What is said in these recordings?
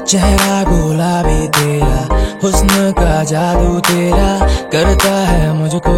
चेहरा गुलाबी तेरा, हुस्न का जादू तेरा करता है मुझको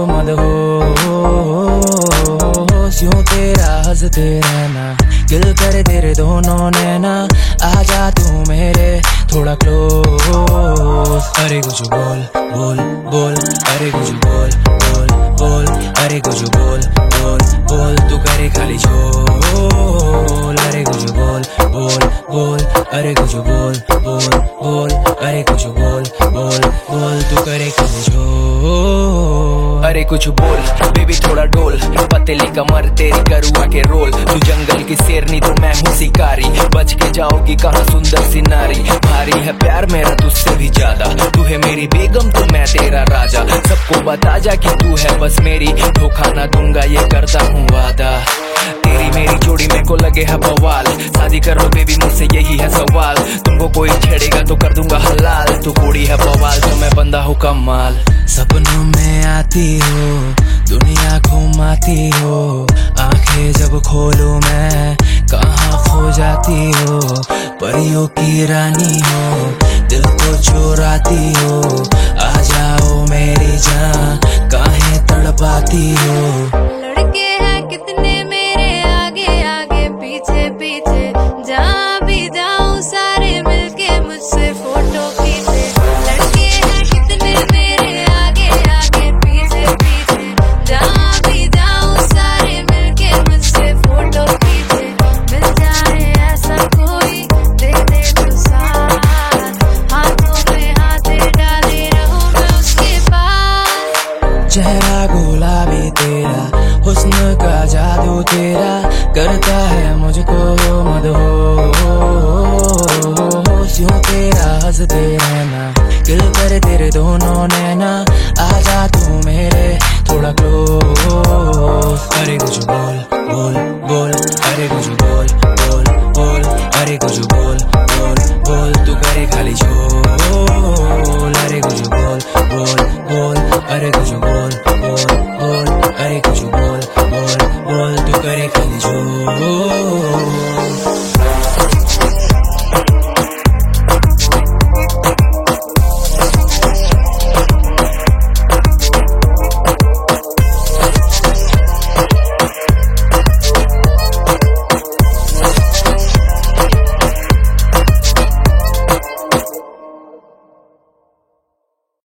मदहोश। यूं तेरा हंसते रहना, दिल कर तेरे दोनों नैना, आजा तू मेरे थोड़ा क्लोज। अरे कुछ बोल बोल बोल, अरे कुछ बोल बोल बोल, अरे कुछ बोल बोल बोल, तू करे खाली झोल। अरे कुछ बोल बोल बोल, अरे कुछ बोल बोल बोल, अरे कुछ बोल बोल बोल, तू करे खाली झोल। अरे कुछ बोल बेबी थोड़ा डोल, पतली कमर तेरी करुआ के रोल। तू जंगल की शेरनी तो मैं हूँ शिकारी, बच के जाओगी कहाँ सुंदर सी नारी। भारी है प्यार मेरा तुझसे भी ज्यादा, तू है मेरी बेगम तो मैं तेरा राजा। सबको बता जा कि तू है बस मेरी, धोखा ना दूंगा ये करता हूँ वादा। तेरी मेरी जोड़ी मेरे को लगे है बवाल, शादी कर लो बेबी मुझसे यही है सवाल। तुमको कोई छेड़ेगा तो कर दूंगा हलाल, तू कोड़ी है बवाल तो मैं बंदा हूँ कमाल। सपनों में आती हो, दुनिया घुमाती हो, आंखें जब खोलूं मैं कहाँ खो जाती हो। परियों की रानी हो, दिल को चुराती हो, आ जाओ मेरी जान काहे तड़पाती हो। लड़के हैं कितने मेरे आगे आगे पीछे पीछे, जहाँ भी जाऊँ सारे मिलके मुझसे फोटो खींचे। लड़के हैं कितने मेरे आगे आगे पीछे पीछे, जहाँ भी जाऊँ सारे मिलके मुझसे फोटो खींचे। मिल जाए ऐसा कोई दे दे तो साथ, हाथों में हाथ डाले रहूं मैं उसके पास। चेहरा गुलाबी तेरा, हुस्न का जादू तेरा करता है मुझको मदहोश। यूं तेरा हंसते रहना, दिल कर तेरे दोनों नैना, आजा तू मेरे थोड़ा क्लोज। अरे कुछ बोल बोल बोल, अरे कुछ बोल बोल बोल, अरे कुछ बोल बोल बोल, तू करे खाली झोल। अरे कुछ बोल बोल बोल, अरे कुछ बोल बोल बोल, अरे कुछ बोल बोल बोल, तू करे खाली झोल।